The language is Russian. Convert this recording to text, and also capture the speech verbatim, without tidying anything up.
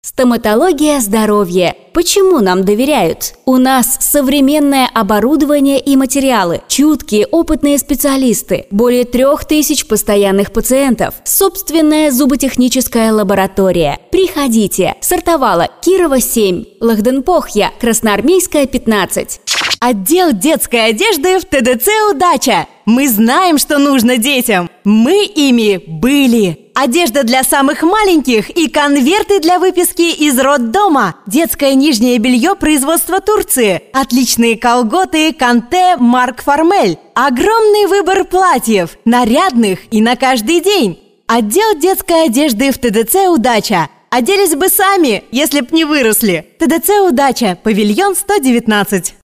Стоматология здоровья. Почему нам доверяют? У нас современное оборудование и материалы, чуткие, опытные специалисты, более трех тысяч постоянных пациентов, собственная зуботехническая лаборатория. Приходите. Сартовала, Кирова, семь, Лахденпохья, Красноармейская, пятнадцать. Отдел детской одежды в ТДЦ «Удача». Мы знаем, что нужно детям. Мы ими были. Одежда для самых маленьких и конверты для выписки из роддома. Детское нижнее белье производства Турции. Отличные колготы Канте Марк Формель. Огромный выбор платьев, нарядных и на каждый день. Отдел детской одежды в ТДЦ «Удача». Оделись бы сами, если б не выросли. ТДЦ «Удача», павильон сто девятнадцать.